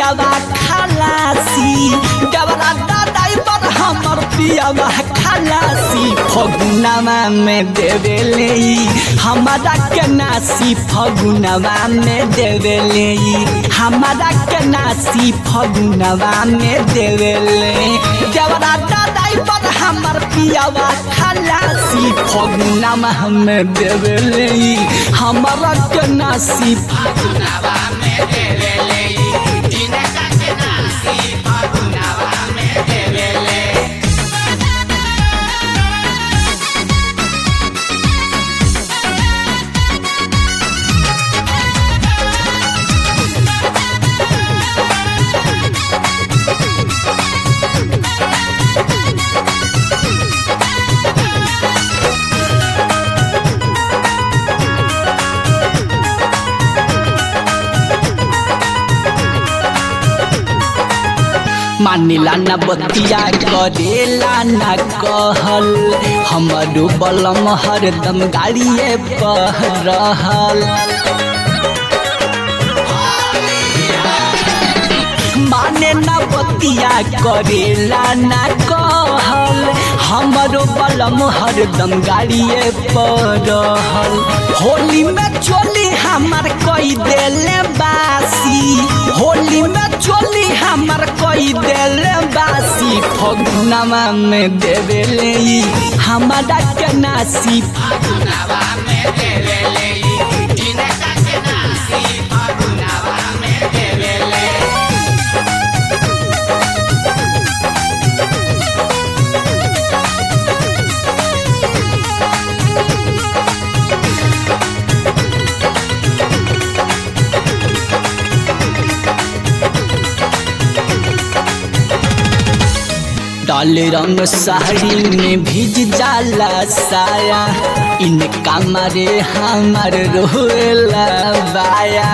पियावा खलासी देवरा दादाई पर हमर पियावा खलासी फगुनवा में देवेले हमारा के नासी फगुनवा में देवेले हमारा के नासी फगुनवा में देवेले देवरा दादाई पर हमर पियावा खलासी फगुनवा में देवेले हमारा के नासी फगुनवा में देवेले इनका के नासी फगुनवा में देवेले मानिला न बतिया करेला न कहल हमरो बलम हरदम गाड़िए पर रहल माने न बतिया करेला न कहल हमरो बलम हरदम गाड़िए पर रहल होली में चोली हमार कोई देले बासी होली में चोली हमार कोई देले बासी फगुनवा में देवेले हमारा के नासी फगुनवा में देवेले इनका के नासी फगुनवा में देवेले डाल रंग साड़ी में भीज जाला साया इनका मारे हमार रोला बाया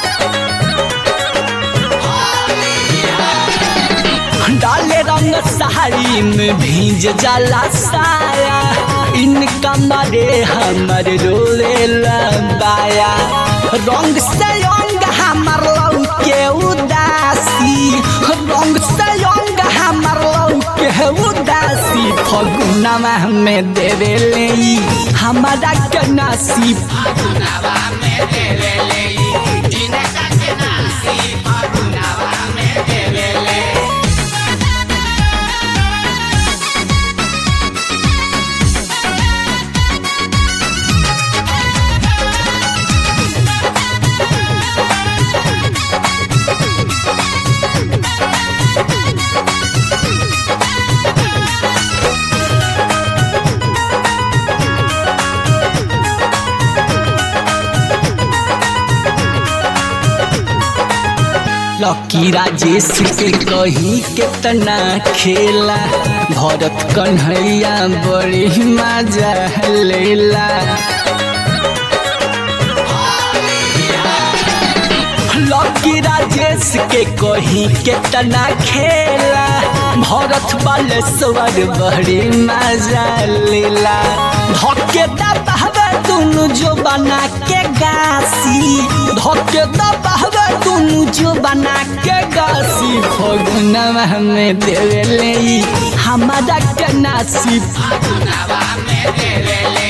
डाल रंग साड़ी में भीज जाला साया इनका मारे हमार रोला बाया रंग से अंग हमार लौके उदासी रंग से अंग हमार के उदासी फगुनवा में देवेले हमारा के नासी फगुनवा में देवेले इनका के नासी फगुनवा में देवेले लकी राजेश के कही कितना खेला भरत कन्हैया बड़ी मजा लेला लकी राजेश के कही कितना खेला भरत बालेश्वर बड़ी मजा लेला धके दबावे तुम जो बना के गासी धके दबावे तुम जो बना के गासी फगुनवा में देवेले हमारा के नासी फगुनवा में देवेले